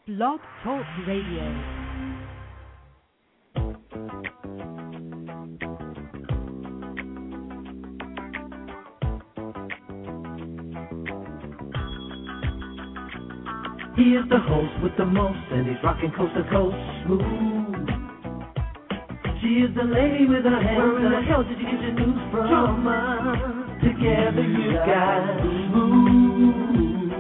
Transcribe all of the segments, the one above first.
Blog Talk Radio. He is the host with the most, and he's rocking coast to coast smooth. She is the lady with her hands. Where in the hell did you get your news from? Drama. Together you got smooth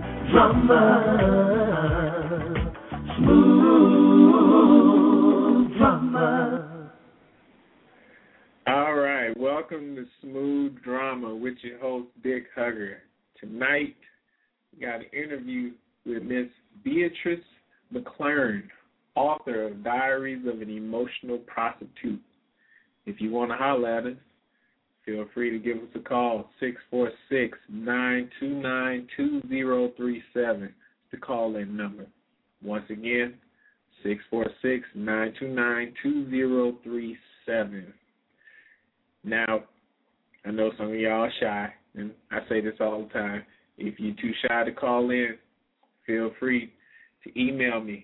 drama. Smooth drama. All right, welcome to Smooth Drama with your host, Dick Hugger. Tonight, we got an interview with Miss Beatrice McLaren, author of Diaries of an Emotional Prostitute. If you want to holler at us, feel free to give us a call, 646-929-2037, the call-in number. Once again, 646-929-2037. Now, I know some of y'all are shy, and I say this all the time. If you're too shy to call in, feel free to email me,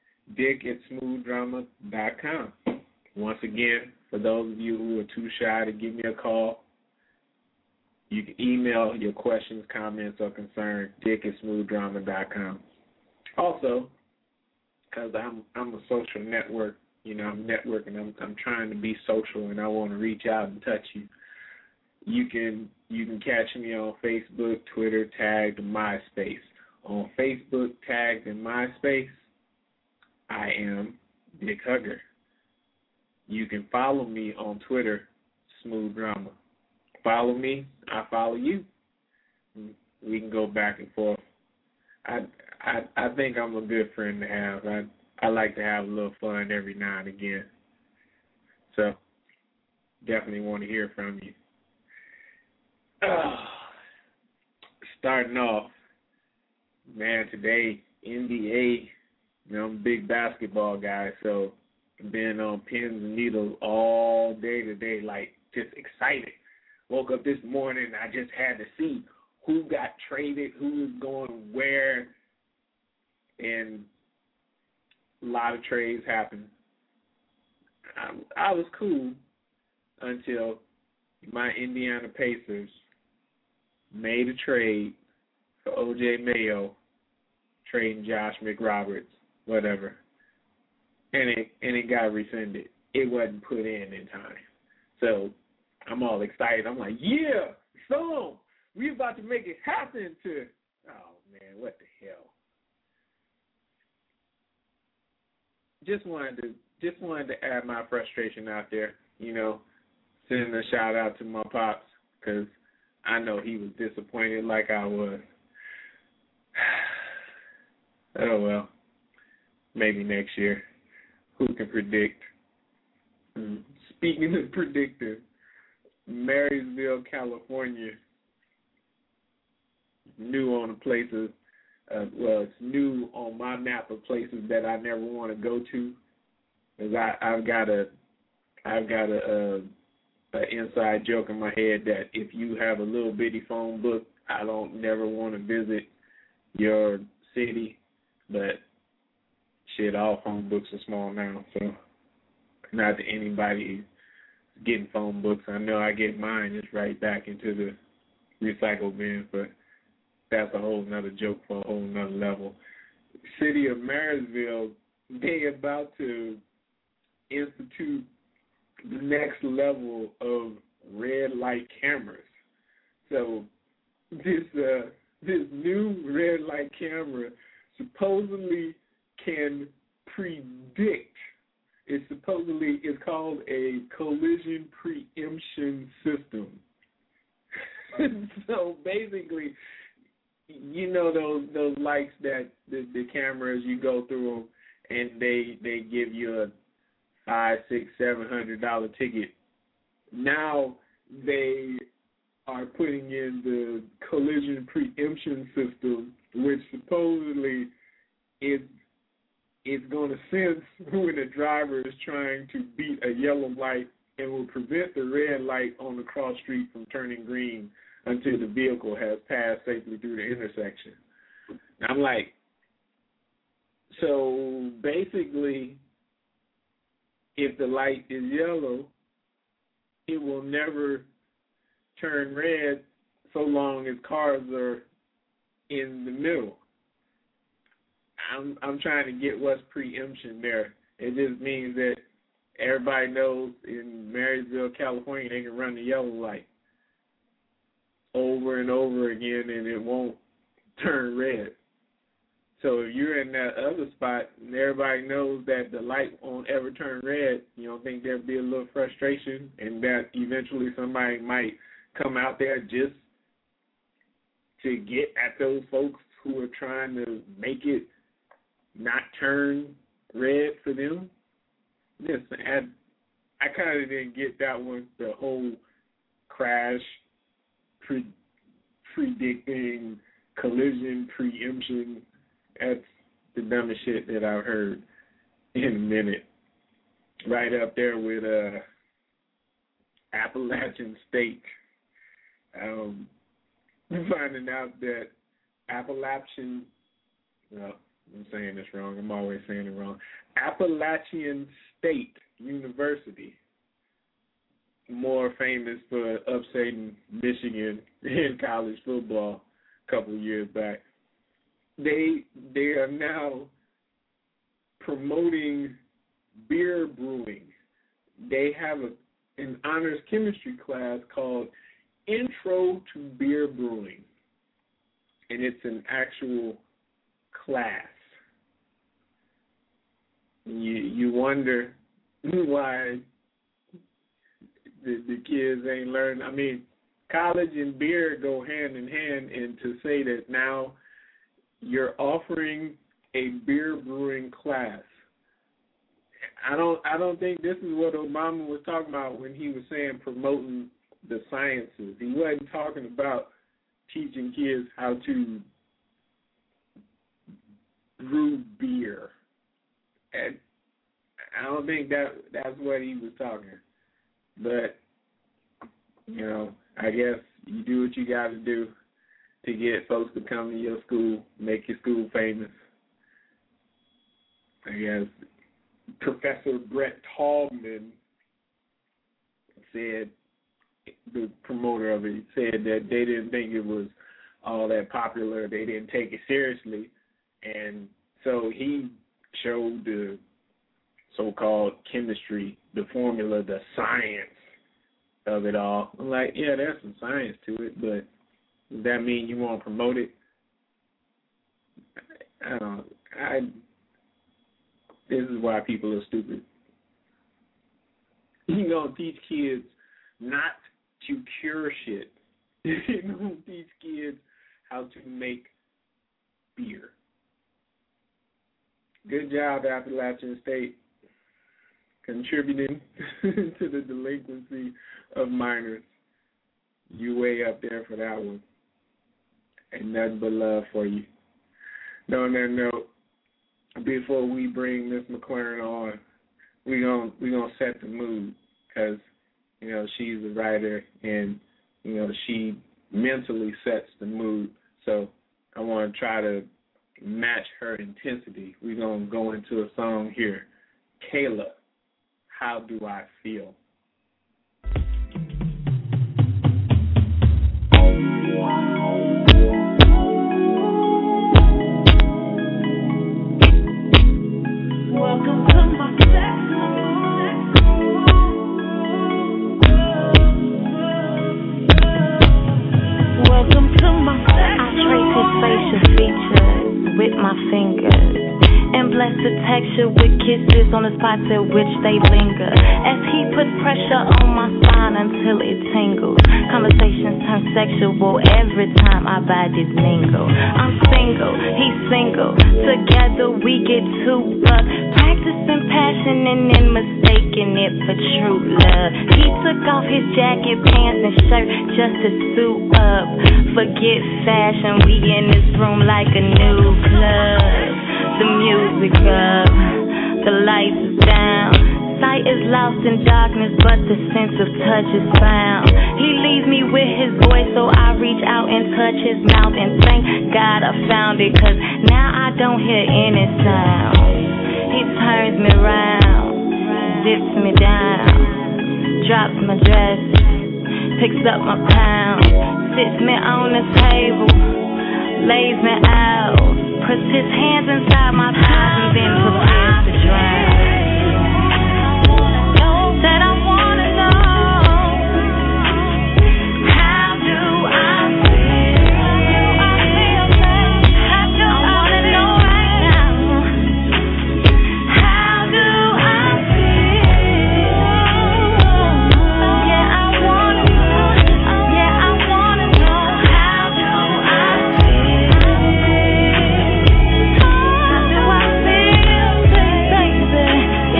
dick@smoothdrama.com. Once again, for those of you who are too shy to give me a call, you can email your questions, comments, or concerns, dick@smoothdrama.com. Also, because I'm a social network, I'm networking, I'm trying to be social, and I want to reach out and touch you. You can catch me on Facebook, Twitter, tagged MySpace. On Facebook, tagged in MySpace, I am Dick Hugger. You can follow me on Twitter, Smooth Drama. Follow me, I follow you. We can go back and forth. I think I'm a good friend to have. I like to have a little fun every now and again. So, definitely want to hear from you. Starting off, man, today, NBA, I'm a big basketball guy, so I've been on pins and needles all day today, like just excited. Woke up this morning, I just had to see who got traded, who was going where, and a lot of trades happened. I was cool until my Indiana Pacers made a trade for O.J. Mayo, trading Josh McRoberts, whatever, and it got rescinded. It wasn't put in time. So I'm all excited. I'm like, yeah, so we about to make it happen to, oh, man, what the hell. Just wanted to add my frustration out there, sending a shout out to my pops, because I know he was disappointed like I was. Oh, well, maybe next year. Who can predict? Speaking of predicting, Marysville, California, new on the places, it's new on my map of places that I never want to go to, because I've got an inside joke in my head that if you have a little bitty phone book, I don't never want to visit your city, but shit, all phone books are small now, so not that anybody is getting phone books. I know I get mine just right back into the recycle bin, but that's a whole nother joke for a whole nother level. City of Marysville, they about to institute the next level of red light cameras. So this new red light camera supposedly can predict. It's called a collision preemption system. So basically, those lights that the cameras, you go through them and they give you a $500, $600, $700 ticket. Now they are putting in the collision preemption system, which supposedly it's going to sense when a driver is trying to beat a yellow light and will prevent the red light on the cross street from turning green until the vehicle has passed safely through the intersection. I'm like, So basically, if the light is yellow, it will never turn red so long as cars are in the middle. I'm trying to get what's preemption there. It just means that everybody knows in Marysville, California, they can run the yellow light over and over again, and it won't turn red. So if you're in that other spot and everybody knows that the light won't ever turn red, you don't think there'd be a little frustration and that eventually somebody might come out there just to get at those folks who are trying to make it not turn red for them? Listen, I kind of didn't get that one, the whole crash predicting collision preemption. That's the dumbest shit that I've heard in a minute. Right up there with Appalachian State. Finding out that Appalachian, no, I'm saying this wrong. I'm always saying it wrong. Appalachian State University, more famous for upsetting Michigan in college football a couple of years back. They are now promoting beer brewing. They have an honors chemistry class called Intro to Beer Brewing, and it's an actual class. You wonder why the kids ain't learning. I mean, college and beer go hand in hand, and to say that now you're offering a beer brewing class. I don't think this is what Obama was talking about when he was saying promoting the sciences. He wasn't talking about teaching kids how to brew beer. And I don't think that's what he was talking. But, you know, I guess you do what you got to do to get folks to come to your school, make your school famous. I guess Professor Brett Tallman said, the promoter of it, said that they didn't think it was all that popular. They didn't take it seriously. And so he showed the so-called chemistry, the formula, the science of it all. I'm like, yeah, there's some science to it, but does that mean you want to promote it? I don't. This is why people are stupid. You don't teach kids not to cure shit. You don't teach kids how to make beer. Good job, Appalachian State, contributing to the delinquency of minors. You way up there for that one. Ain't nothing but love for you. On that note, before we bring Miss McLaren on, we gonna set the mood, because you know she's a writer and you know she mentally sets the mood. So I want to try to match her intensity. We're gonna go into a song here. Kayla, How Do I Feel? Welcome to my sex Welcome to my sex I trace his facial features with my fingers and bless the texture with kisses on the spots at which they linger. As he puts pressure on my spine until it tingles. Conversations turn sexual every time our bodies mingle. I'm single, he's single. Together we get two bucks. Practicing passion and then mistaking it for true love. He took off his jacket, pants, and shirt just to suit up. Forget fashion, we in this room like a new club. The music up, the lights is down. Sight is lost in darkness, but the sense of touch is found. He leaves me with his voice, so I reach out and touch his mouth. And thank God I found it, 'cause now I don't hear any sound. Dips me down, drops my dress, picks up my pound, sits me on the table, lays me out, puts his hands inside my thighs and then prepares to drown. Said I wanna know, how do I feel? I wanna know right now, how do I feel? Yeah, I wanna know, how do I feel? How do I feel, baby?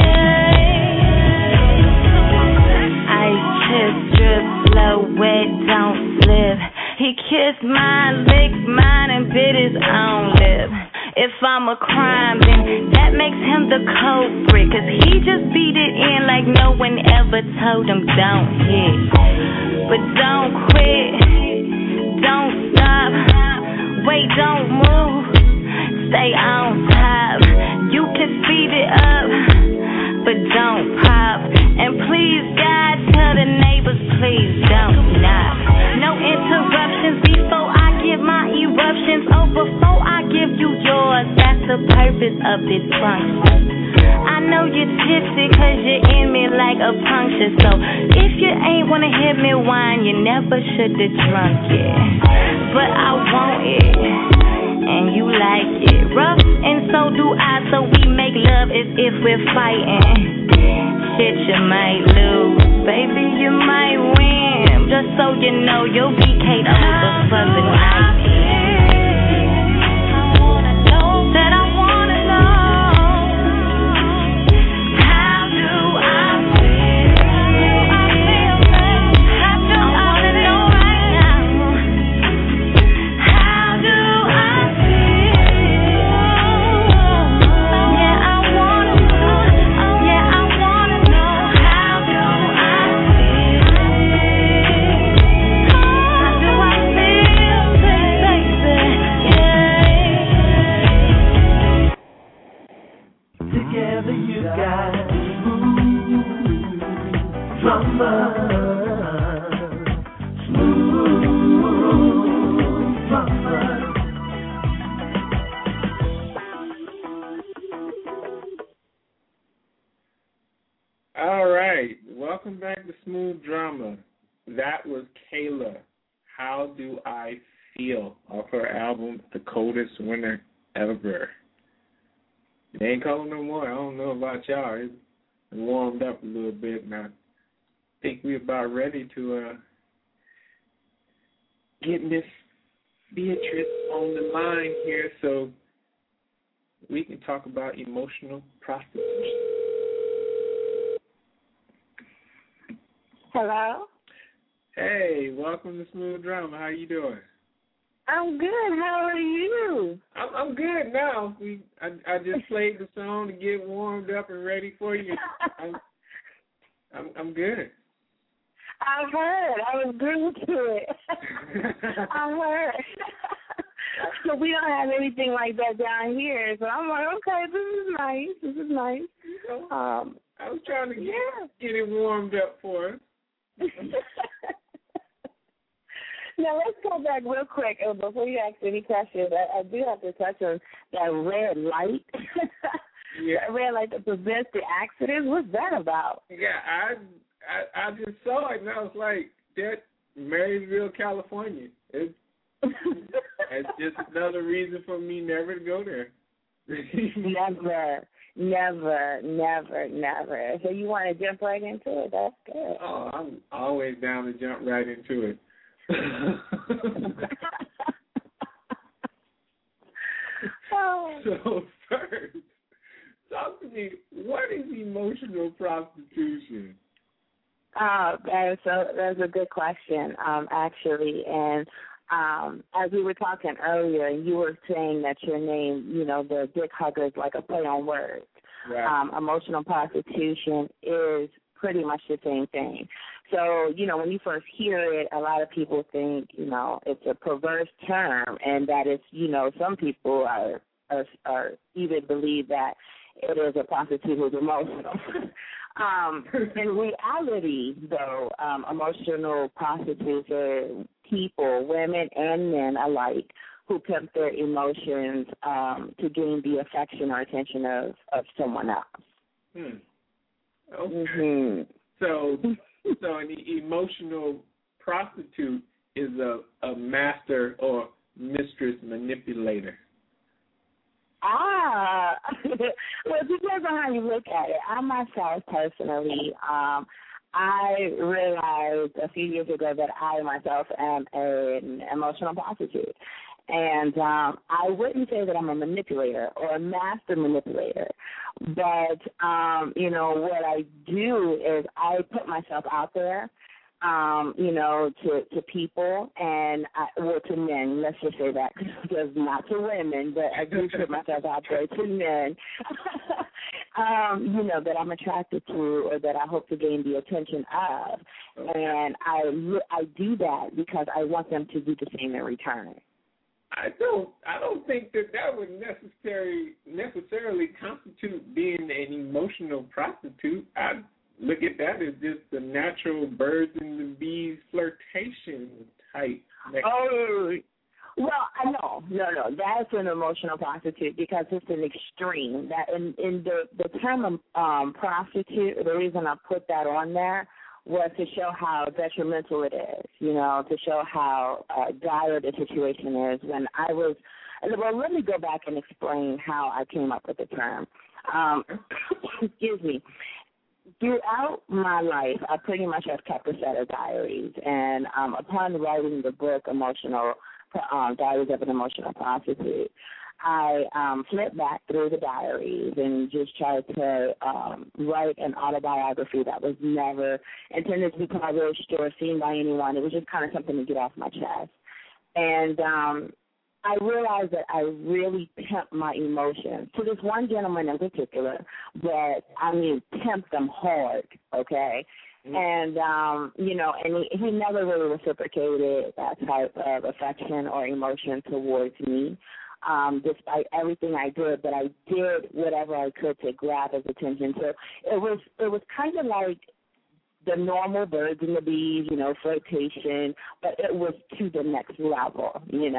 Yeah. Ice kiss, drip, slow, wet, don't slip. He kissed my lips, mine, and bit his own lip. If I'm a crime, then that makes him the culprit, 'cause he just beat it in like no one ever told him don't hit. But don't quit, don't stop, wait, don't move, stay on top. You can speed it up, but don't pop. And please, God, tell the neighbors, please don't knock. No interruptions before I give my eruptions. Oh, before I give you yours, that's the purpose of this function. I know you're tipsy 'cause you're in me like a puncture. So if you ain't wanna hear me whine, you never should've drunk it. But I want it, and you like it rough, and so do I. So we make love as if we're fighting. Shit, you might lose, baby, you might win. Just so you know, you'll be Kate over for the night. Said I wanna know, how do I feel? I wanna know right now, how do I feel? Yeah, I wanna know, how do I feel? How do I feel, baby? Yeah. Together you got smooth drama, smooth drama. All right, welcome back to Smooth Drama. That was Kayla. How do I feel? Off her album, The Coldest Winter Ever. It ain't cold no more. I don't know about y'all. It's warmed up a little bit, and I think we're about ready to get Miss Beatrice on the line here so we can talk about emotional prostitution. Hello? Hey, welcome to Smooth Drama. How you doing? I'm good. How are you? I'm good now. I just played the song to get warmed up and ready for you. I'm good. I heard. I was glued to it. I heard. So we don't have anything like that down here. So I'm like, okay, this is nice. This is nice. I was trying to get it warmed up for us. Now, let's go back real quick. Before you ask any questions, I do have to touch on that red light. Yeah. That red light that prevents the accidents. What's that about? Yeah, I just saw it, and I was like, that Marysville, California. It's just another reason for me never to go there. Never. So you want to jump right into it? That's good. Oh, I'm always down to jump right into it. So first, talk to me. What is emotional prostitution? That's a good question, actually. And as we were talking earlier, you were saying that your name, the dick hugger, is like a play on words. Right. Emotional prostitution is pretty much the same thing. So, when you first hear it, a lot of people think, it's a perverse term, and that it's, some people are even believe that it is a prostitute who's emotional. In reality, though, emotional prostitutes are people, women and men alike, who pimp their emotions to gain the affection or attention of someone else. Okay. Mm-hmm. So an emotional prostitute is a master or mistress manipulator. Well, it depends on how you look at it. I myself, personally, I realized a few years ago that I myself am an emotional prostitute. And I wouldn't say that I'm a manipulator or a master manipulator, but, what I do is I put myself out there, to people and, to men, let's just say that, because not to women, but I do put myself out there to men, that I'm attracted to or that I hope to gain the attention of. Okay. And I do that because I want them to do the same in return. I don't think that would necessarily constitute being an emotional prostitute. I look at that as just the natural birds and the bees flirtation type. Oh, well, no. That's an emotional prostitute because it's an extreme. That in the term prostitute, the reason I put that on there was to show how detrimental it is, to show how dire the situation is. When I was, well, let me go back and explain how I came up with the term. Excuse me. Throughout my life, I pretty much have kept a set of diaries, and upon writing the book, Diaries of an Emotional Prostitute, I flipped back through the diaries and just tried to write an autobiography that was never intended to be published or seen by anyone. It was just kind of something to get off my chest. And I realized that I really pimped my emotions to this one gentleman in particular, but I mean pimped them hard, okay? And, and he never really reciprocated that type of affection or emotion towards me. Despite everything I did, but I did whatever I could to grab his attention. So it was kind of like the normal birds and the bees, flirtation, but it was to the next level, It's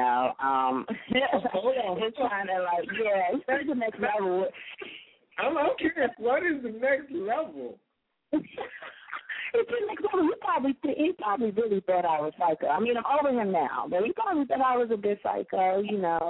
kind of like, it's to the next level. I'm curious, what is the next level? It's the next level. He probably really thought I was psycho. I mean, I'm over him now, but he probably thought I was a bit psycho,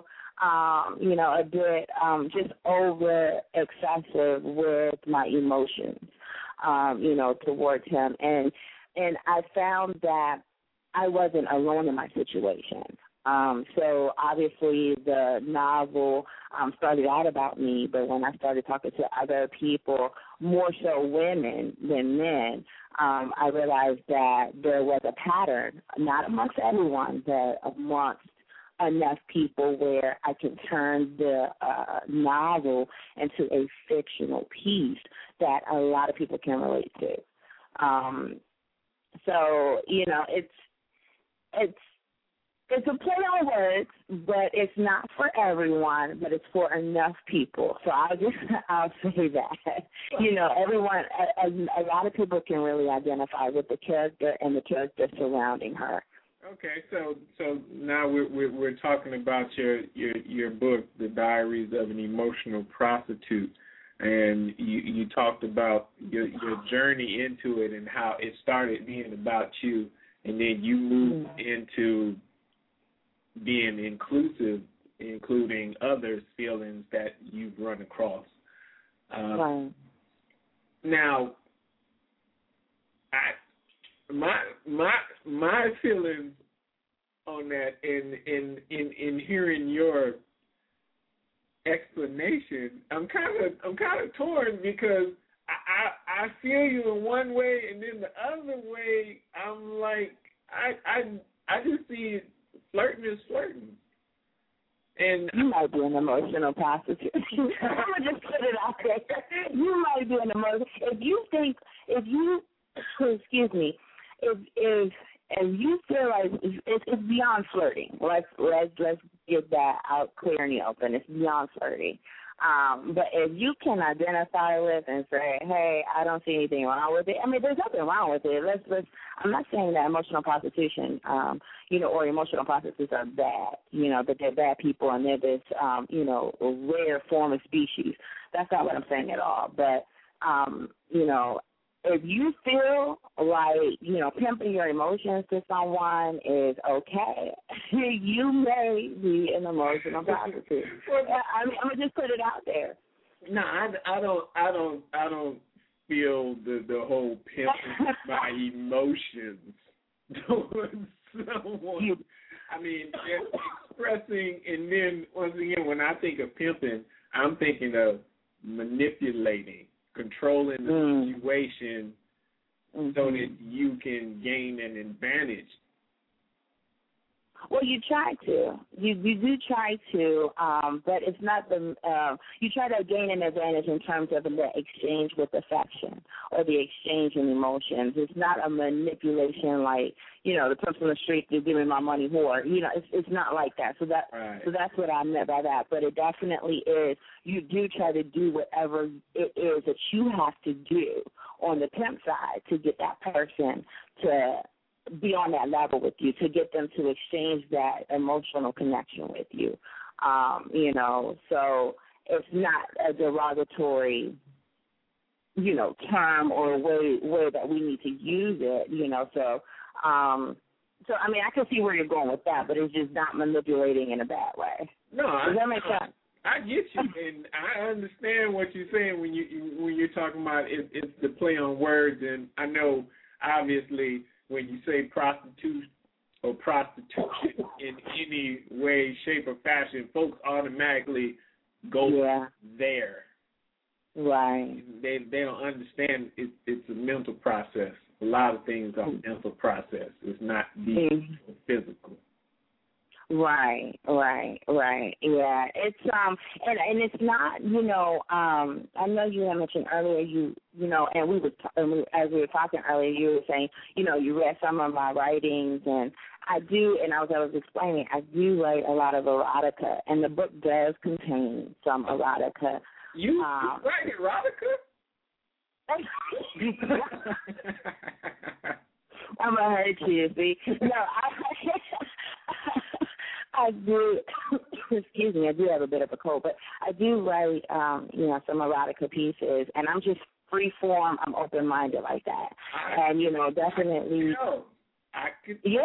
a bit just over excessive with my emotions, towards him. And I found that I wasn't alone in my situation. So obviously the novel started out about me, but when I started talking to other people, more so women than men, I realized that there was a pattern, not amongst everyone, but amongst enough people where I can turn the novel into a fictional piece that a lot of people can relate to. So, it's a play on words, but it's not for everyone, but it's for enough people. So I'll say that. Everyone, a lot of people can really identify with the character and the character surrounding her. Okay, so now we're talking about your book, The Diaries of an Emotional Prostitute, and you talked about your journey into it and how it started being about you, and then you moved into being inclusive, including others' feelings that you've run across. Right. Now, my feelings on that in hearing your explanation, I'm kind of torn because I feel you in one way, and then the other way I'm like I just see flirting is flirting. And you might be an emotional prostitute. I'm gonna just put it out there. You might be an emotional. If you feel like it's beyond flirting, let's get that out clear in the open. It's beyond flirting. But if you can identify with and say, hey, I don't see anything wrong with it. I mean, there's nothing wrong with it. I'm not saying that emotional prostitution, or emotional prostitutes are bad, that they're bad people and they're this, rare form of species. That's not what I'm saying at all. But, if you feel like, pimping your emotions to someone is okay, you may be an emotional prostitute. I mean, I'm gonna just put it out there. No, I don't feel the whole pimping my emotions towards someone. I mean, expressing, and then once again, when I think of pimping, I'm thinking of manipulating, controlling the situation so that you can gain an advantage. Well, you try to. You do try to, but it's not you try to gain an advantage in terms of the exchange with affection or the exchange in emotions. It's not a manipulation like, the person on the street to give me my money whore. It's not like that. So that's what I meant by that. But it definitely is. You do try to do whatever it is that you have to do on the pimp side to get that person to be on that level with you, to get them to exchange that emotional connection with you. So it's not a derogatory, term or way that we need to use it, So, I mean, I can see where you're going with that, but it's just not manipulating in a bad way. No, does that make sense? I get you, and I understand what you're saying when you're talking about it's the play on words, and I know obviously when you say prostitute or prostitution in any way, shape, or fashion, folks automatically go there. Right. They don't understand it's a mental process. A lot of things are a mental process. It's not physical. Right. Yeah. It's and it's not, I know you had mentioned earlier and as we were talking earlier, you were saying, you read some of my writings, and I do, and as I was explaining, I do write a lot of erotica, and the book does contain some erotica. You write erotica? I'm gonna hurt you, see? No, I do. Excuse me. I do have a bit of a cold, but I do write, some erotica pieces, and I'm just free form. I'm open minded like that, and definitely. I could. Yeah.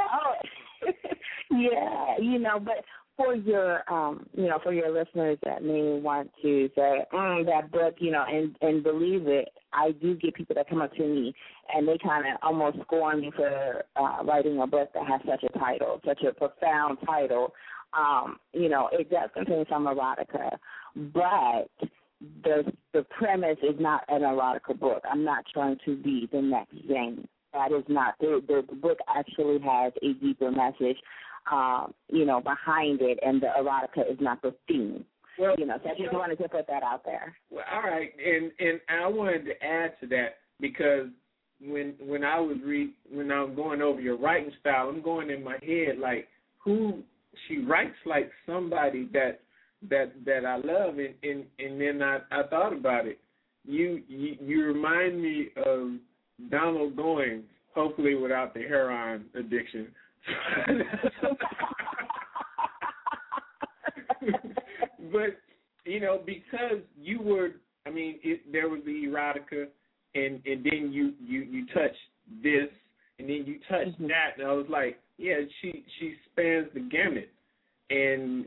Yeah. But for your, for your listeners that may want to say, that book, and believe it, I do get people that come up to me and they kind of almost scorn me for writing a book that has such a title, such a profound title. It does contain some erotica, but the premise is not an erotica book. I'm not trying to be the next thing. That is not. The book actually has a deeper message, behind it, and the erotica is not the theme. Well, so I just wanted to put that out there. Well, all right, and I wanted to add to that because when I was going over your writing style, I'm going in my head like who she writes like somebody that I love, and then I thought about it. You remind me of Donald Goines, hopefully without the heroin addiction. But because you were, there was the erotica, and then you touched this, and then you touched that, and I was like, yeah, she spans the gamut, and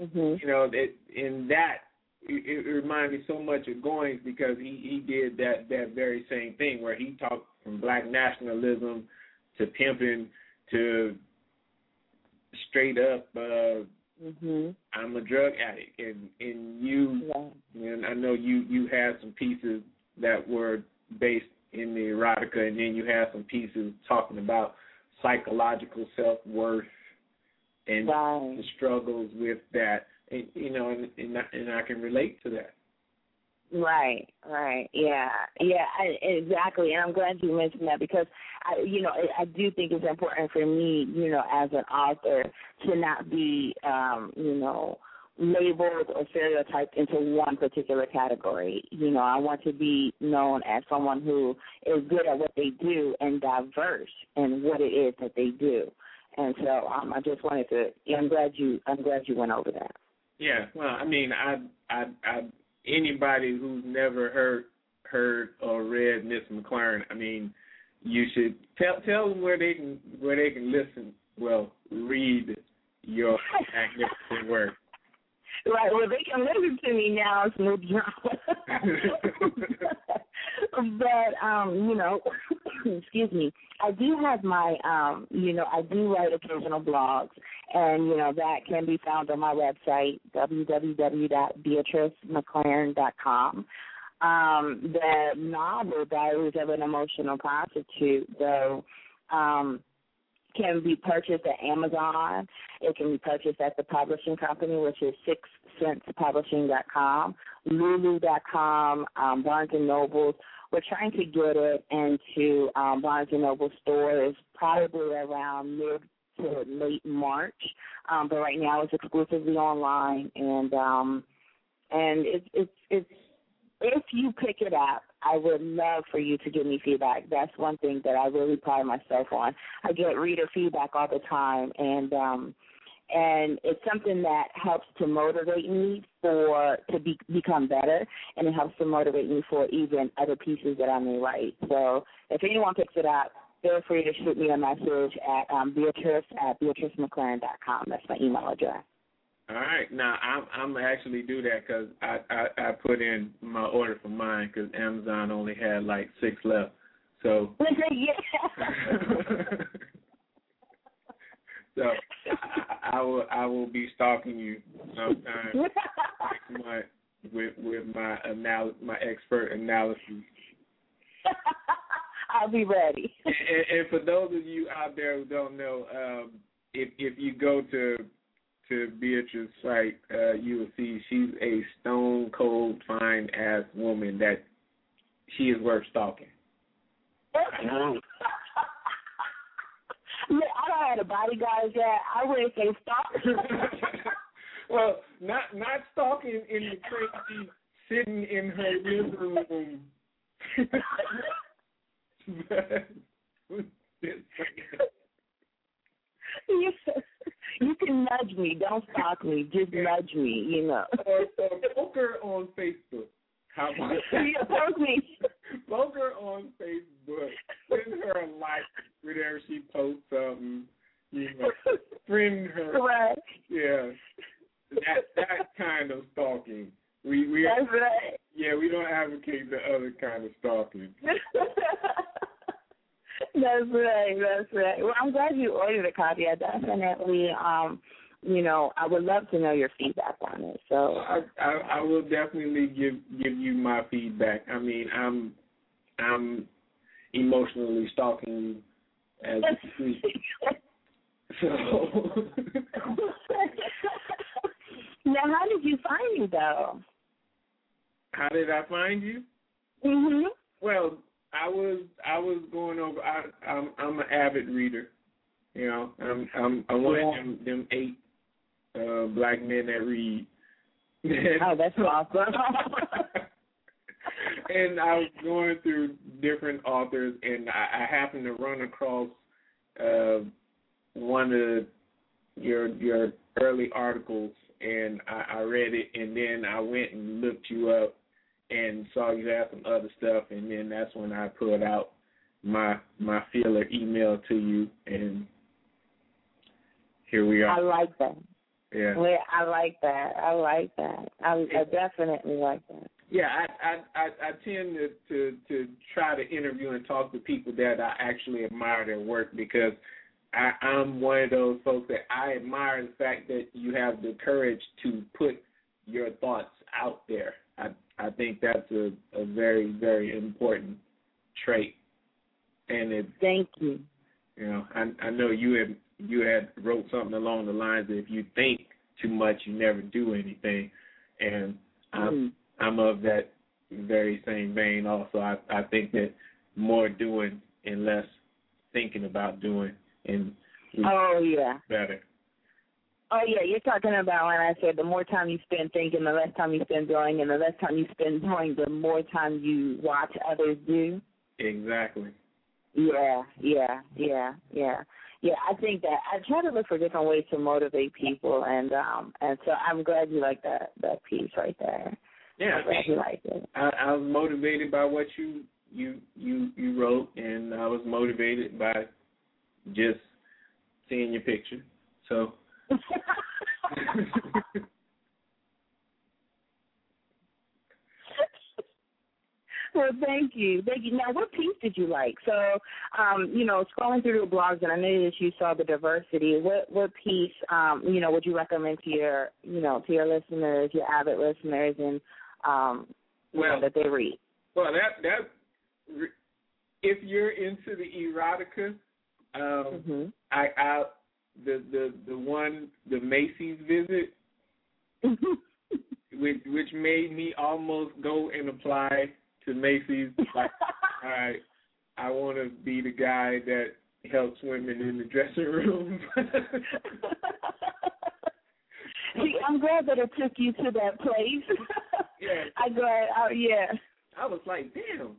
it reminded me so much of Goines because he did that very same thing where he talked from black nationalism to pimping to straight up I'm a drug addict, and you and I know you had some pieces that were based in the erotica, and then you had some pieces talking about psychological self-worth and the struggles with that, and and I can relate to that. Right, yeah, exactly, and I'm glad you mentioned that because I do think it's important for me, as an author, to not be, labeled or stereotyped into one particular category. You know, I want to be known as someone who is good at what they do and diverse in what it is that they do. And so I just wanted to. I'm glad you went over that. Yeah. Well, I mean, I anybody who's never heard or read Miss McLaren, I mean, you should tell them where they can listen. Well, read your magnificent work. Right. Well, they can listen to me now. It's no drama. But you know, excuse me. I do have my you know, I do write occasional blogs, and you know that can be found on my website www.beatricemclaren.com. The novel Diaries of an Emotional Prostitute, though, can be purchased at Amazon. It can be purchased at the publishing company, which is 6centspublishing.com, Lulu.com, Barnes & Nobles. We're trying to get it into Barnes & Noble stores probably around mid to late March. But right now it's exclusively online, and it's if you pick it up, I would love for you to give me feedback. That's one thing that I really pride myself on. I get reader feedback all the time, and it's something that helps to motivate me become better, and it helps to motivate me for even other pieces that I may write. So if anyone picks it up, feel free to shoot me a message at Beatrice@BeatriceMcLaren.com. That's my email address. All right. Now, I'm actually do that because I put in my order for mine because Amazon only had like 6 left. So, so I will be stalking you sometime next month with my expert analysis. I'll be ready. And for those of you out there who don't know, if you go to Beatrice's site, you will see she's a stone cold fine ass woman that she is worth stalking. Yeah, I don't have a bodyguard yet. I wouldn't say stalking. Well, not stalking in the crazy sitting in her living room. You can nudge me. Don't stalk me. Just nudge me, you know. Or poke her on Facebook. How about that? Yeah, poke me. Poke her on Facebook. Send her a like whenever she posts something. You know, friend her. Right. Yeah. That kind of stalking. We That's right. Yeah, we don't advocate the other kind of stalking. That's right. Well, I'm glad you ordered a copy. I definitely, you know, I would love to know your feedback on it. So I will definitely give you my feedback. I mean, I'm emotionally stalking you as we speak. So now, how did you find me, though? How did I find you? Mhm. Well, I was going over. I'm an avid reader. You know, I'm one of them 8 black men that read. Oh, that's awesome. And I was going through different authors, and I happened to run across one of your early articles, and I read it, and then I went and looked you up and saw you had some other stuff, and then that's when I put out my feeler email to you, and here we are. I like that. Yeah. Well, I like that. I definitely like that. Yeah, I tend to try to interview and talk to people that I actually admire their work, because I'm one of those folks that I admire the fact that you have the courage to put your thoughts out there. I think that's a very, very important trait. And thank you. You know, I know you had wrote something along the lines of, if you think too much, you never do anything. And I'm of that very same vein also. I think that more doing and less thinking about doing, and oh yeah, better. Oh, yeah, you're talking about when I said the more time you spend thinking, the less time you spend doing, and the less time you spend doing, the more time you watch others do. Exactly. Yeah. Yeah, I think that I try to look for different ways to motivate people, and so I'm glad you like that piece right there. Yeah, I'm glad you liked it. I was motivated by what you wrote, and I was motivated by just seeing your picture. So. Well, thank you. Now, what piece did you like? So, scrolling through the blogs, and I noticed you saw the diversity. What piece, would you recommend to your listeners, your avid listeners, and that they read? Well, that if you're into the erotica, the Macy's visit, which made me almost go and apply to Macy's. Like, all right, I want to be the guy that helps women in the dressing room. See, I'm glad that it took you to that place. Yeah. I was like, damn.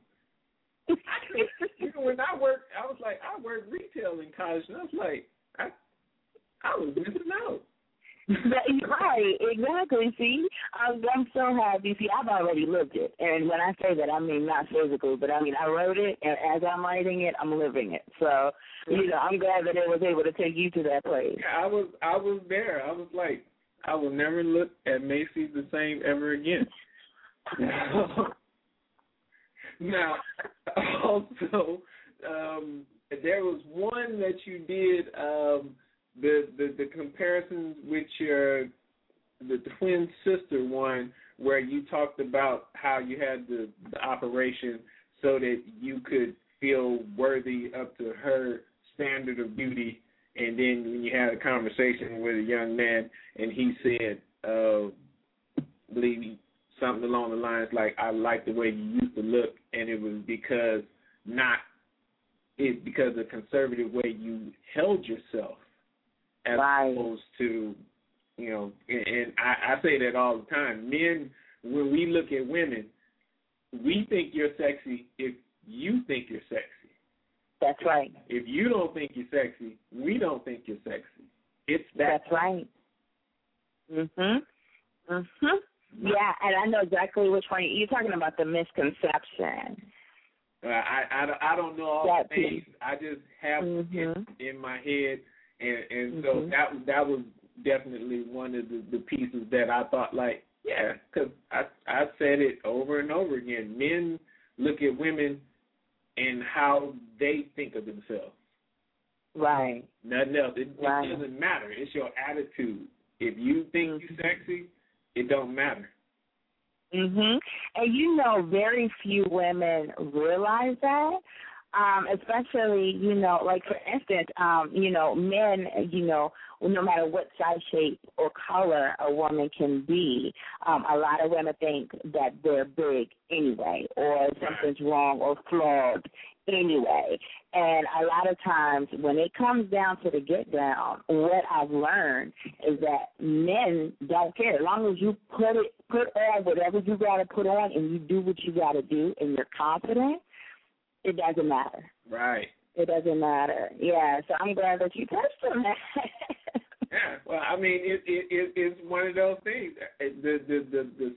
When I worked retail in college, and I was like, I was missing out. Right, exactly. See, I'm so happy. See, I've already lived it, and when I say that, I mean not physical, but I mean I wrote it, and as I'm writing it, I'm living it. So, I'm glad that it was able to take you to that place. Yeah, I was there. I was like, I will never look at Macy's the same ever again. Now, also, there was one that you did. The comparisons with the twin sister one, where you talked about how you had the operation so that you could feel worthy up to her standard of beauty, and then when you had a conversation with a young man and he said, believe something along the lines like, I like the way you used to look, and it was because the conservative way you held yourself. As opposed to, and I say that all the time. Men, when we look at women, we think you're sexy if you think you're sexy. That's right. If you don't think you're sexy, we don't think you're sexy. It's that. That's right. Yeah, and I know exactly which one you're talking about. The misconception. I don't know all the things. I just have it in my head. And so that was definitely one of the pieces that I thought, like, yeah, because I said it over and over again. Men look at women and how they think of themselves. Right. Nothing else. It doesn't matter. It's your attitude. If you think you're sexy, it don't matter. And very few women realize that. Especially, like for instance, men, no matter what size, shape, or color a woman can be, a lot of women think that they're big anyway, or something's wrong or flawed anyway. And a lot of times when it comes down to the get down, what I've learned is that men don't care. As long as you put on whatever you got to put on and you do what you got to do and you're confident, it doesn't matter. Right. It doesn't matter. Yeah, so I'm glad that you touched on that. Yeah, well, I mean, it's one of those things. The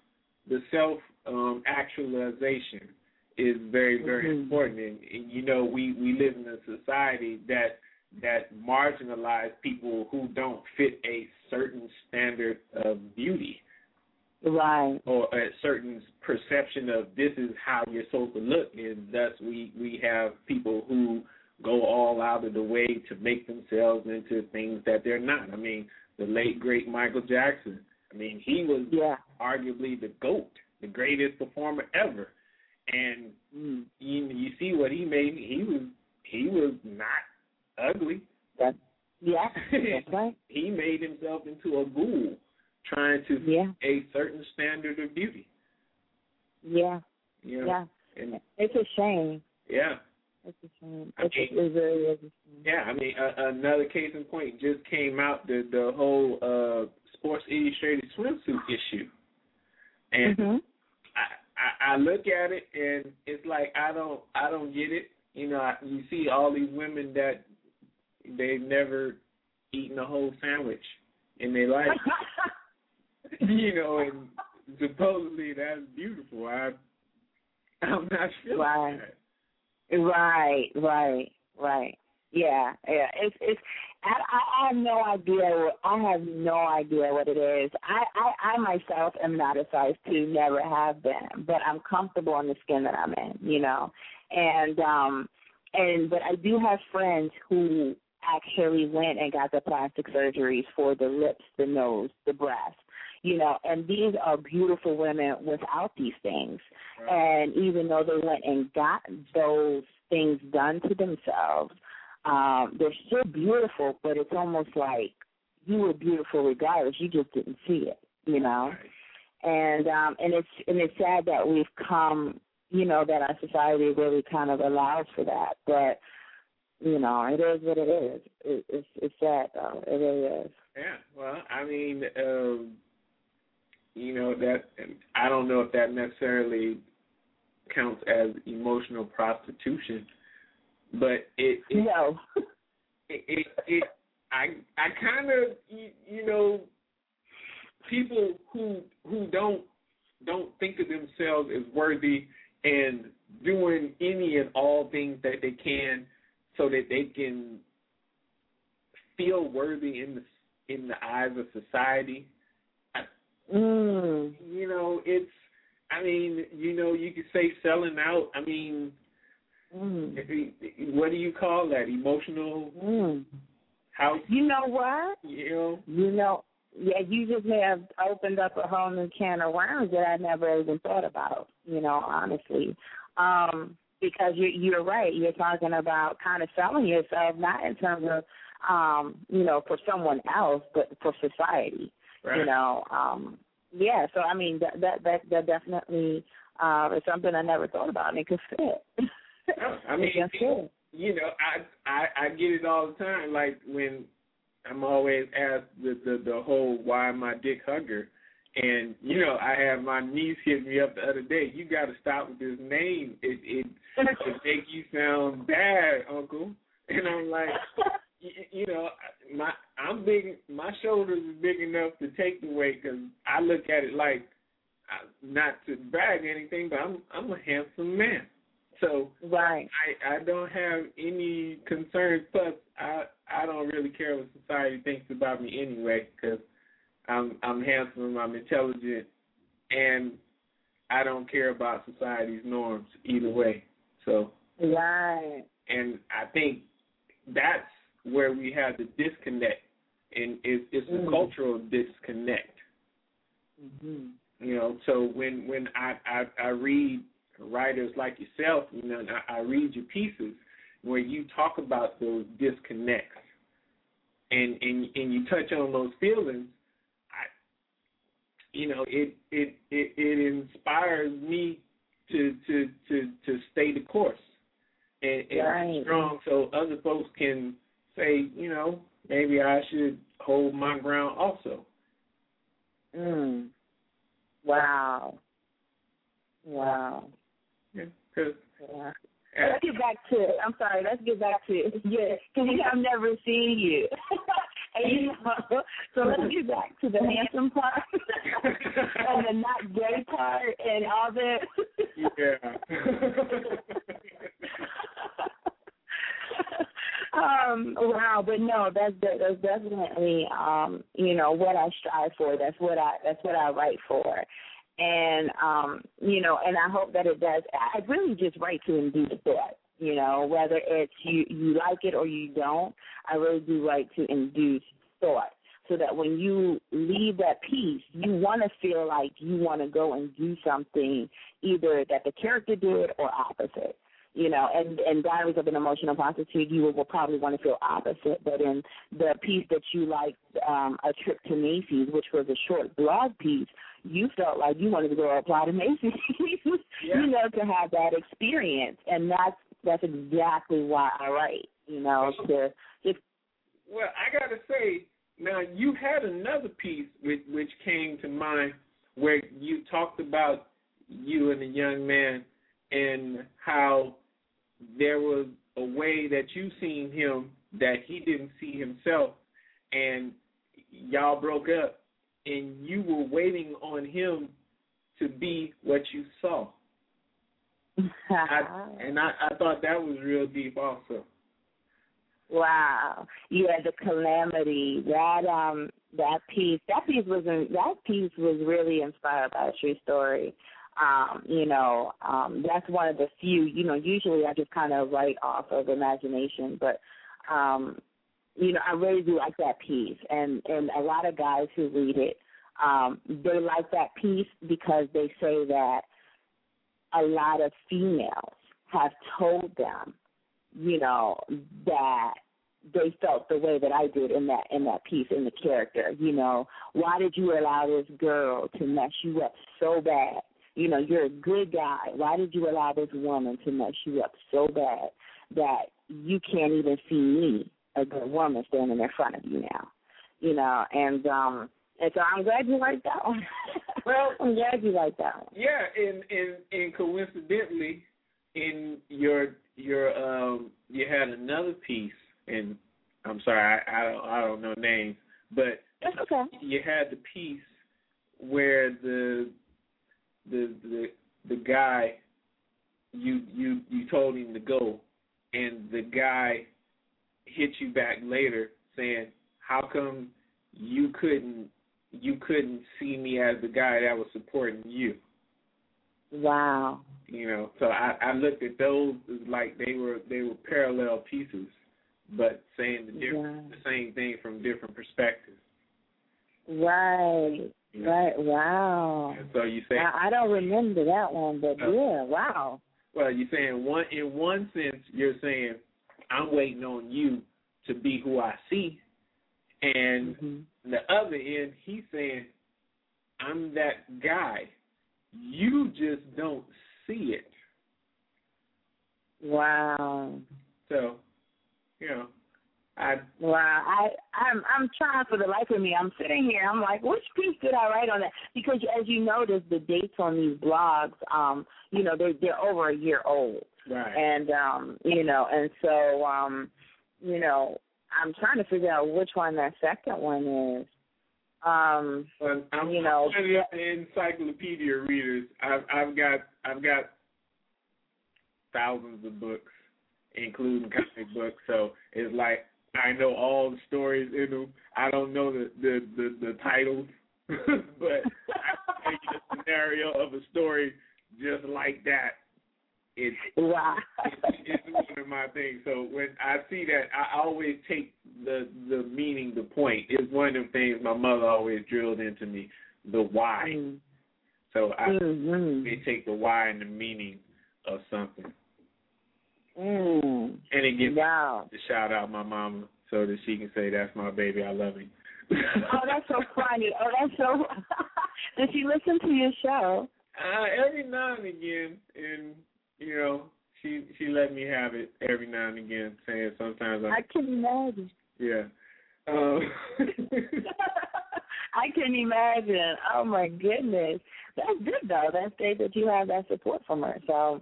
self actualization is very, very important. And we live in a society that marginalize people who don't fit a certain standard of beauty. Right. Or a certain perception of this is how you're supposed to look, and thus we have people who go all out of the way to make themselves into things that they're not. I mean, the late, great Michael Jackson, he was arguably the GOAT, the greatest performer ever. And you see what he made. He was not ugly. That's right. He made himself into a ghoul, trying to a certain standard of beauty. Yeah. And it's a shame. Yeah. It's a shame. It really is a shame. Yeah, I mean, another case in point just came out, the whole Sports Illustrated swimsuit issue. And I look at it, and it's like I don't get it. You know, you see all these women that they've never eaten a whole sandwich in their life. You know, and supposedly that's beautiful. I'm not sure. Right. Yeah. It's. I have no idea. I have no idea what it is. I myself am not a size 2, never have been, but I'm comfortable in the skin that I'm in, you know. But I do have friends who actually went and got the plastic surgeries for the lips, the nose, the breast, you know, and these are beautiful women without these things. Right. And even though they went and got those things done to themselves, they're still beautiful, but it's almost like you were beautiful regardless. You just didn't see it, you know. Right. And it's sad that we've come, you know, that our society really kind of allows for that. But you know, it is what it is. It's sad though. It really is. Yeah. Well, I mean, you know, that I don't know if that necessarily counts as emotional prostitution. But I kind of, you know, people who don't think of themselves as worthy and doing any and all things that they can so that they can feel worthy in the eyes of society. You know, it's. I mean, you know, you could say selling out. I mean. What do you call that? Emotional house? You know what? You know, yeah, you just may have opened up a whole new can of worms that I never even thought about, you know, honestly. Because you're right. You're talking about kind of selling yourself, not in terms of, you know, for someone else, but for society, right. You know. Yeah, so, I mean, that definitely is something I never thought about, and it could fit. I mean, you know, I get it all the time. Like when I'm always asked the whole "why am I dick hugger?" and you know, I have my niece hit me up the other day. You got to stop with this name. It make you sound bad, Uncle. And I'm like, you know, I'm big. My shoulders are big enough to take the weight because I look at it like, not to brag or anything, but I'm a handsome man. So right. I don't have any concerns. Plus, I don't really care what society thinks about me anyway because I'm handsome, I'm intelligent, and I don't care about society's norms either way. So right. And I think that's where we have the disconnect, and it's a cultural disconnect. You know, so when I read writers like yourself, you know, and I read your pieces where you talk about those disconnects, and you touch on those feelings. You know, it inspires me to stay the course and be strong, so other folks can say, you know, maybe I should hold my ground also. Wow. Yeah, cause, Let's get back to it. I'm sorry. Let's get back to it. Yeah, because I've never seen you. And, you know, so let's get back to the handsome part and the not gay part and all that. Yeah. Wow, but no, that's definitely you know, what I strive for. That's what I write for. And, you know, and I hope that it does. I really just write to induce thought, you know, whether it's you like it or you don't. I really do write to induce thought so that when you leave that piece, you want to feel like you want to go and do something either that the character did or opposite. You know, and Diaries of an Emotional Prostitute, you will probably want to feel opposite. But in the piece that you liked, A Trip to Macy's, which was a short blog piece, you felt like you wanted to go apply to Macy's, you know, to have that experience. And that's exactly why I write. You know, to just. Well, I got to say, now you had another piece which came to mind where you talked about you and the young man and how there was a way that you seen him that he didn't see himself, and y'all broke up, and you were waiting on him to be what you saw. I thought that was real deep also. Wow. Yeah, the calamity. That piece was really inspired by a true story. That's one of the few, usually I just kind of write off of imagination, but I really do like that piece. And a lot of guys who read it, they like that piece because they say that a lot of females have told them, that they felt the way that I did in that piece, in the character. Why did you allow this girl to mess you up so bad? You're a good guy. Why did you allow this woman to mess you up so bad that you can't even see me, a good woman, standing in front of you now? And so I'm glad you liked that one. Well, I'm glad you liked that one. Yeah, and coincidentally, in your you had another piece, and I'm sorry, I don't know names, but that's okay. You had the piece where the guy you told him to go, and the guy hit you back later saying, how come you couldn't see me as the guy that was supporting you? Wow. So I looked at those as like they were parallel pieces, but saying the same thing from different perspectives. Right. Right. Wow. And so you say, I don't remember that one, but yeah, wow. Well, you're saying in one sense you're saying I'm waiting on you to be who I see, and the other end he's saying I'm that guy. You just don't see it. Wow. So, I'm trying for the life of me. I'm sitting here. I'm like, which piece did I write on that? Because as you notice, the dates on these blogs, they're over a year old. Right. And and so I'm trying to figure out which one that second one is. I'm encyclopedia readers. I've got thousands of books, including comic books. So it's like I know all the stories in them. I don't know the titles, but I can tell you the scenario of a story just like that. It's one of my things. So when I see that, I always take the meaning, the point. It's one of them things my mother always drilled into me, the why. So I take the why and the meaning of something. And it gives me to shout out my mama so that she can say, that's my baby, I love him. Oh, that's so funny. Oh, that's so... Does she listen to your show? Every now and again, and... she let me have it every now and again, saying sometimes I can imagine. Yeah. I can imagine. Oh, my goodness. That's good, though. That's great that you have that support from her. So,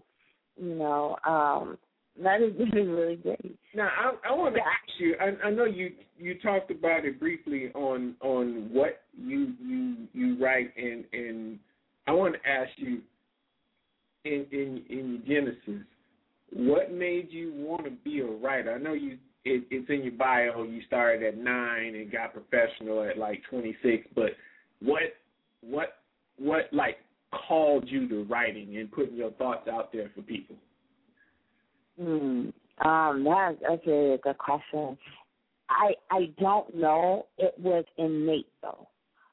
that is really great. Now, I want to ask you, I know you talked about it briefly on what you write, and I want to ask you, in Genesis, what made you want to be a writer? I know it's in your bio. You started at 9 and got professional at like 26. But what like called you to writing and putting your thoughts out there for people? That's a really good question. I don't know. It was innate though.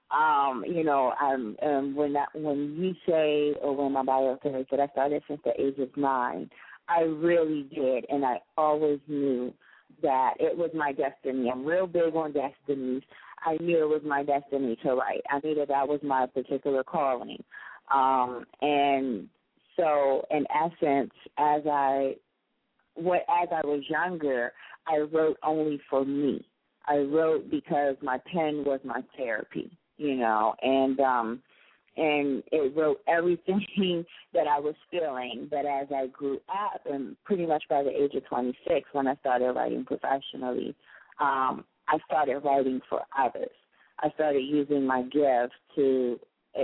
When you say, or when my bio says that I started since the age of 9, I really did, and I always knew that it was my destiny. I'm real big on destinies. I knew it was my destiny to write. I knew that was my particular calling. And so, in essence, as I as I was younger, I wrote only for me. I wrote because my pen was my therapy, and it wrote everything that I was feeling. But as I grew up, and pretty much by the age of 26, when I started writing professionally, I started writing for others. I started using my gift to,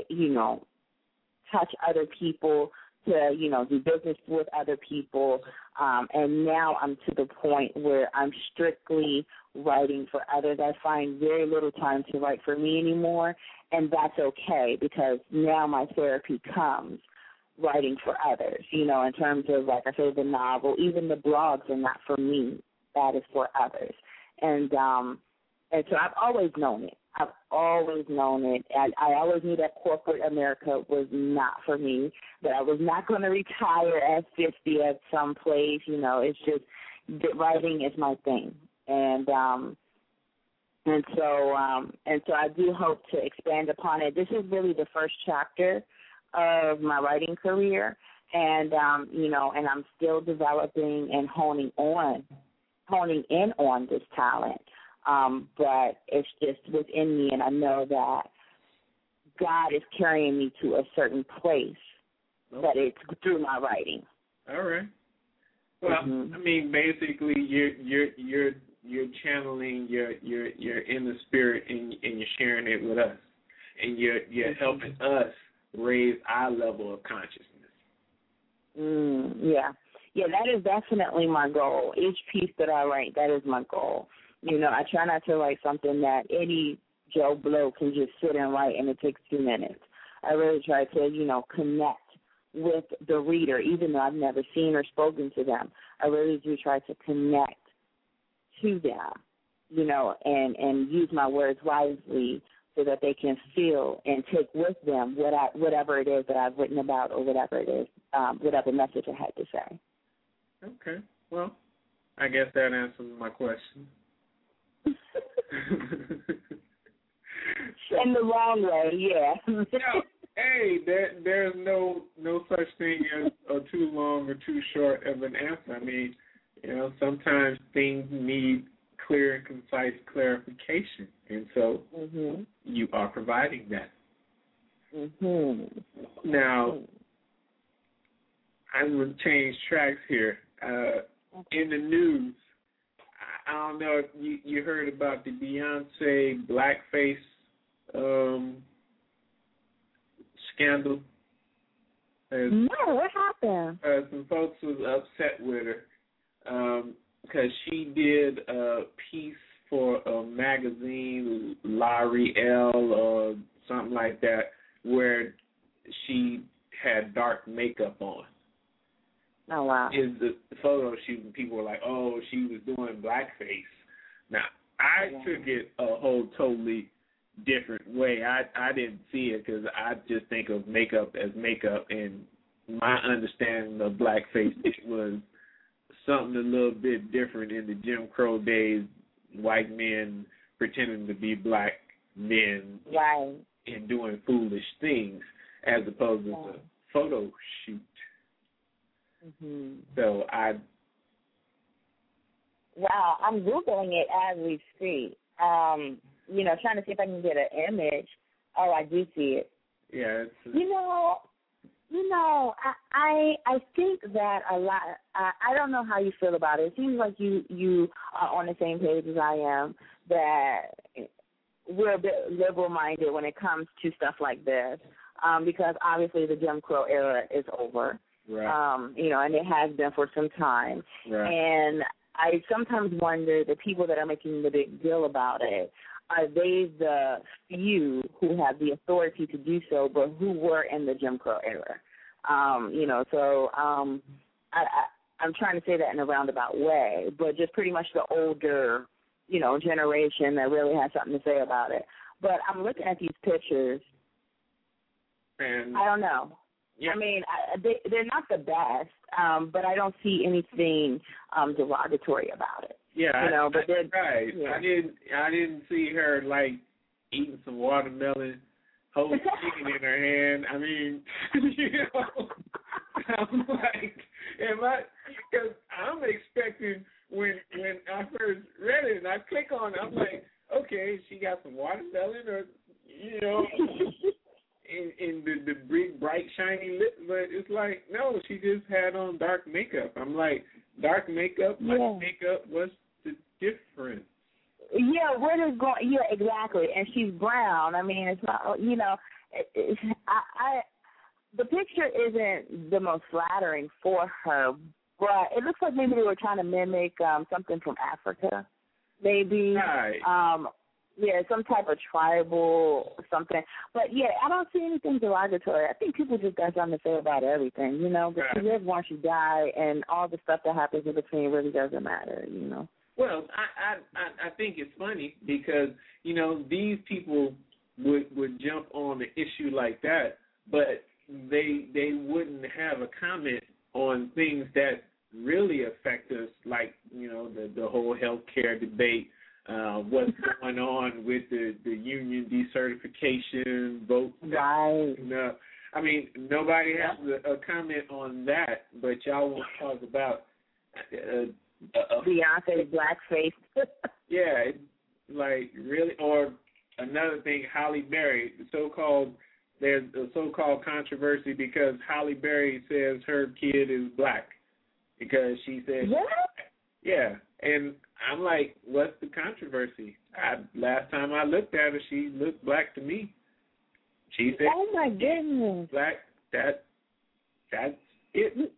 touch other people, to, do business with other people. And now I'm to the point where I'm strictly writing for others. I find very little time to write for me anymore, and that's okay, because now my therapy comes writing for others, in terms of, like I said, the novel, even the blogs are not for me. That is for others. And so I've always known it. I've always known it. I always knew that corporate America was not for me, that I was not going to retire at 50 at some place. It's just that writing is my thing. And so I do hope to expand upon it. This is really the first chapter of my writing career, and and I'm still developing and honing in on this talent. But it's just within me, and I know that God is carrying me to a certain place, but it's through my writing. All right. Well, I mean, basically, you're channeling your inner spirit, and you're sharing it with us, and you're helping us raise our level of consciousness. Yeah, that is definitely my goal. Each piece that I write, that is my goal. I try not to write something that any Joe Blow can just sit and write and it takes 2 minutes. I really try to, connect with the reader, even though I've never seen or spoken to them. I really do try to connect to them, and use my words wisely so that they can feel and take with them whatever it is that I've written about, or whatever it is, whatever message I had to say. Okay. Well, I guess that answers my question. In the wrong way, yeah. Hey, there's no such thing as too long or too short of an answer. I mean, sometimes things need clear and concise clarification, and so you are providing that. Now, I'm going to change tracks here. In the news, I don't know if you heard about the Beyonce blackface scandal. No, what happened? Some folks was upset with her because she did a piece for a magazine, L'Oreal or something like that, where she had dark makeup on. Oh, wow. In the photo shoot, and people were like, oh, she was doing blackface. Now, I took it a whole totally different way. I didn't see it because I just think of makeup as makeup, and my understanding of blackface, it was something a little bit different in the Jim Crow days, white men pretending to be black men and doing foolish things, as opposed to a photo shoot. So wow, I'm Googling it as we speak. Trying to see if I can get an image. Oh, I do see it. Yeah. I think that a lot. I don't know how you feel about it. It seems like you are on the same page as I am. That we're a bit liberal-minded when it comes to stuff like this, because obviously the Jim Crow era is over. Right. And it has been for some time. Right. And I sometimes wonder, the people that are making the big deal about it, are they the few who have the authority to do so, but who were in the Jim Crow era? I'm trying to say that in a roundabout way, but just pretty much the older, generation that really has something to say about it. But I'm looking at these pictures, and I don't know. Yeah. I mean, they're not the best, but I don't see anything derogatory about it. Yeah, but they're right. Yeah. I didn't see her like eating some watermelon, holding chicken in her hand. I mean, I'm like, because I'm on. I'm like, okay, she got some watermelon or, you know, in the big, bright, shiny lips. But it's like, no, she just had on dark makeup. I'm like, dark makeup, light makeup, what's the difference? Yeah, what is going? Yeah, exactly. And she's brown. I mean, it's not. You know, the picture isn't the most flattering for her, but it looks like maybe they were trying to mimic something from Africa, maybe. Right. Yeah, some type of tribal something. But yeah, I don't see anything derogatory. I think people just got something to say about everything, you know. But you live once you die, and all the stuff that happens in between really doesn't matter, you know. Well, I think it's funny because, you know, these people would jump on an issue like that, but they wouldn't have a comment on things that really affect us, like, you know, the whole health care debate, what's going on with the union decertification vote. Right. No, I mean, nobody has a comment on that, but y'all want to talk about Beyonce's blackface. Yeah, like, really? Or another thing, Halle Berry, there's a so-called controversy because Halle Berry says her kid is black because she said, what? Yeah, and I'm like, what's the controversy? Last time I looked at her, she looked black to me. She said, oh my goodness, black. That's it.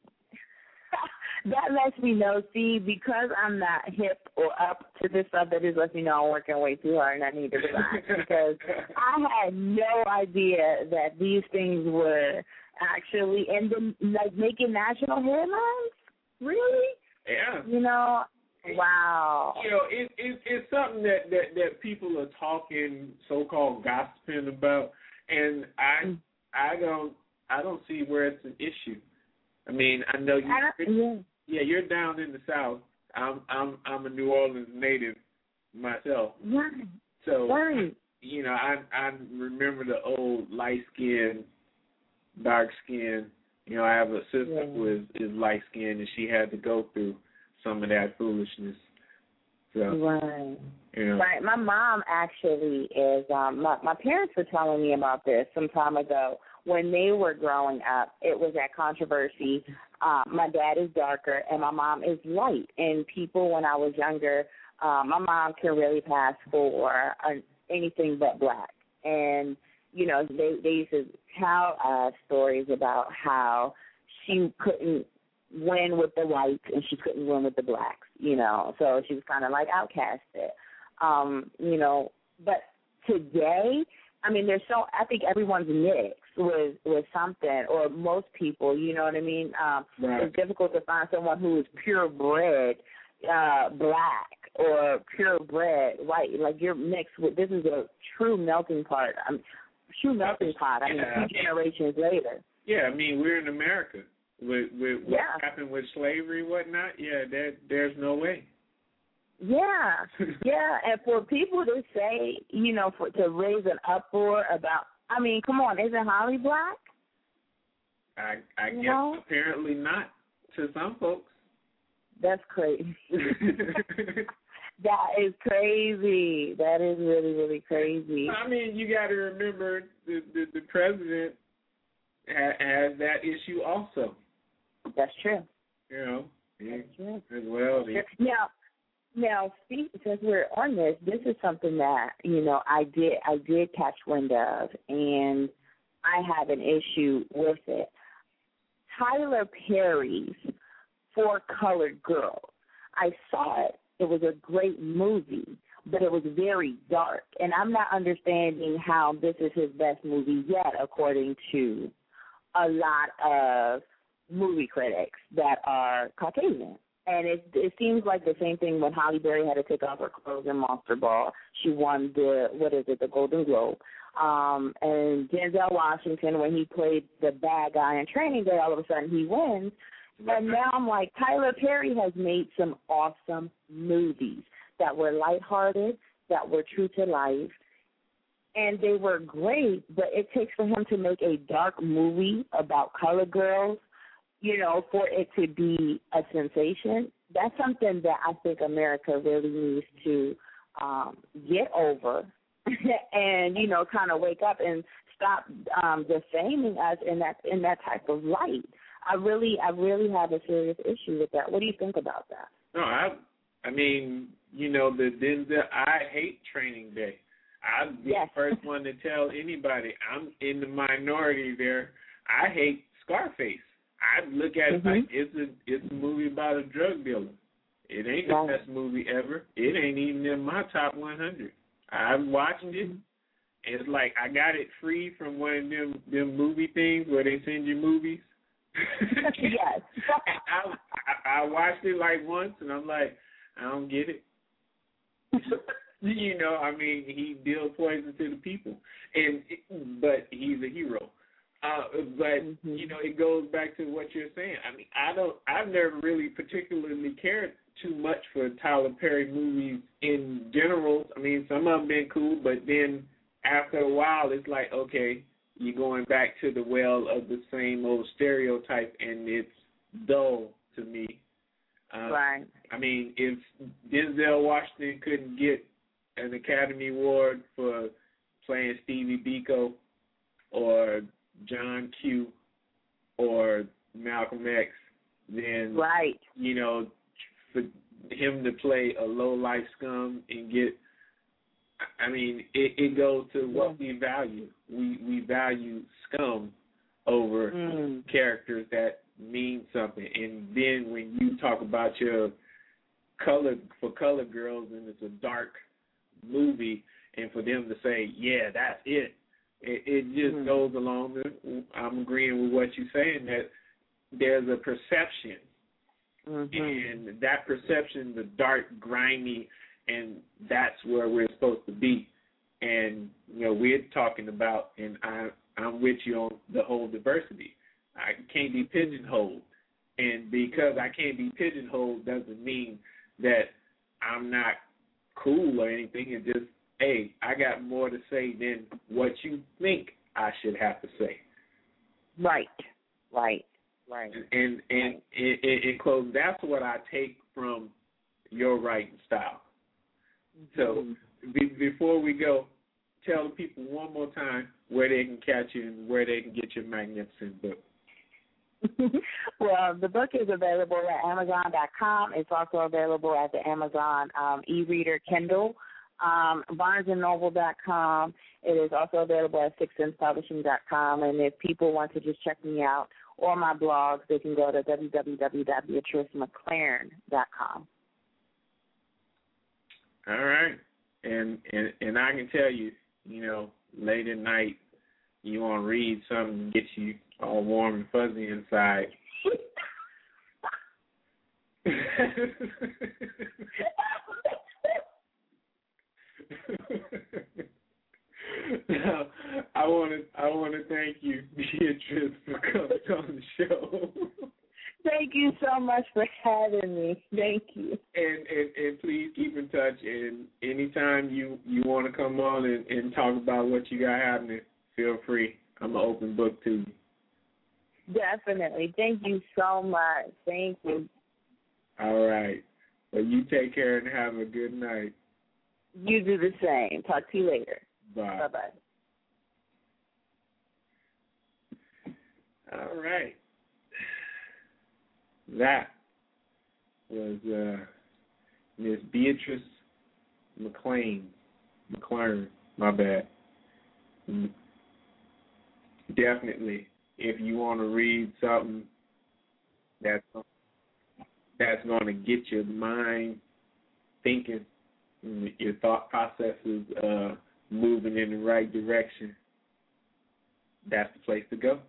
That lets me know, see, because I'm not hip or up to this stuff, that just lets me know I'm working way too hard and I need to relax. Because I had no idea that these things were actually like making national headlines. Really? Yeah. You know, wow. You know, it's something that people are talking, so-called gossiping about, and I don't see where it's an issue. I mean, I know you're down in the South. I'm a New Orleans native myself. Right. So right. You know, I remember the old light skin, dark skin. You know, I have a sister who is light skinned and she had to go through some of that foolishness. So right. You know. Right. My mom actually is my parents were telling me about this some time ago. When they were growing up, it was that controversy. My dad is darker and my mom is light. And people, when I was younger, my mom can really pass for anything but black. And, you know, they used to tell us stories about how she couldn't win with the whites and she couldn't win with the blacks, you know. So she was kind of like outcasted, you know. But today, I mean, I think everyone's mixed with something, or most people, you know what I mean? Right. It's difficult to find someone who is purebred black or purebred white. Like, you're mixed with, this is a true melting pot. I mean, 2 generations later. Yeah, I mean, we're in America. With what happened with slavery and whatnot, there's no way. Yeah, yeah, and for people to say, you know, to raise an uproar about, I mean, come on, isn't Holly black? I guess apparently not to some folks. That's crazy. That is crazy. That is really, really crazy. I mean, you got to remember the president has that issue also. That's true. You know, that's true. As well. Now, since we're on this is something that, you know, I did catch wind of, and I have an issue with it. Tyler Perry's 4 Colored Girls. I saw it. It was a great movie, but it was very dark, and I'm not understanding how this is his best movie yet, according to a lot of movie critics that are Caucasian. And it seems like the same thing when Halle Berry had to take off her clothes in Monster Ball. She won the Golden Globe. And Denzel Washington, when he played the bad guy in Training Day, all of a sudden he wins. But now I'm like, Tyler Perry has made some awesome movies that were lighthearted, that were true to life, and they were great. But it takes for him to make a dark movie about colored girls, you know, for it to be a sensation. That's something that I think America really needs to get over and, you know, kind of wake up and stop defaming us in that type of light. I really have a serious issue with that. What do you think about that? No, I mean, you know, I hate Training Day. I'm the first one to tell anybody I'm in the minority there. I hate Scarface. I look at it like it's a movie about a drug dealer. It ain't the best movie ever. It ain't even in my top 100. I've watched it. It's like I got it free from one of them movie things where they send you movies. Yes. I watched it like once, and I'm like, I don't get it. You know, I mean, he deals poison to the people, but he's a hero. But you know, it goes back to what you're saying. I mean, I've never really particularly cared too much for Tyler Perry movies in general. I mean, some of them been cool, but then after a while, it's like, okay, you're going back to the well of the same old stereotype, and it's dull to me. Right. I mean, if Denzel Washington couldn't get an Academy Award for playing Stevie Biko or John Q or Malcolm X, then, you know, for him to play a low-life scum and get, I mean, it goes to what we value. We value scum over characters that mean something. And then when you talk about your color girls and it's a dark movie, and for them to say, yeah, that's it, it just goes along with, I'm agreeing with what you're saying, that there's a perception. And that perception, the dark, grimy, and that's where we're supposed to be. And, you know, we're talking about, and I'm with you on the whole diversity. I can't be pigeonholed. And because I can't be pigeonholed doesn't mean that I'm not cool or anything. It's just, hey, I got more to say than what you think I should have to say. Right. And in closing, that's what I take from your writing style. So before we go, tell the people one more time where they can catch you and where they can get your magnificent book. Well, the book is available at Amazon.com. It's also available at the Amazon e-reader Kindle. BarnesandNoble.com. It is also available at SixCentsPublishing.com. And if people want to just check me out or my blogs, they can go to www.BeatriceMcLaren.com. All right. And I can tell you, you know, late at night, you want to read something that gets you all warm and fuzzy inside. Now, I want to thank you, Beatrice, for coming on the show. Thank you so much for having me. Thank you. And please keep in touch. And anytime you want to come on and talk about what you got happening, feel free. I'm an open book to you. Definitely. Thank you so much. Thank you. All right. Well, you take care and have a good night. You do the same. Talk to you later. Bye. Bye-bye. All right. That was Miss Beatrice McLaren, my bad. Definitely, if you want to read something that's going to get your mind thinking, your thought processes moving in the right direction, that's the place to go.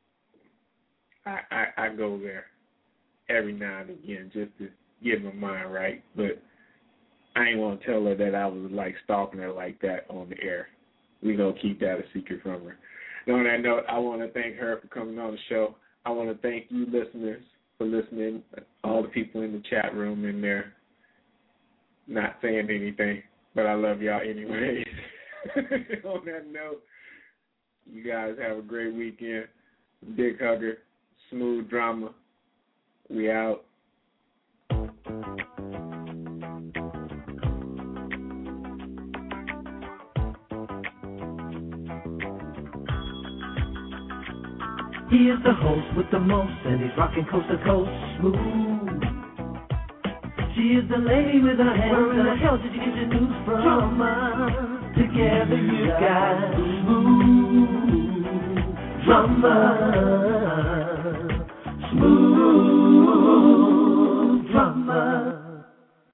I go there every now and again just to get my mind right, but I ain't want to tell her that I was like stalking her like that on the air. We're going to keep that a secret from her. And on that note, I want to thank her for coming on the show. I want to thank you listeners for listening, all the people in the chat room in there not saying anything, but I love y'all anyway. On that note, you guys have a great weekend. Big hugger, smooth drama. We out. He is the host with the most, and he's rocking coast to coast smooth. She is the lady with her hands. Where in the hell did you get your news from? Drama. Together you got smooth drama.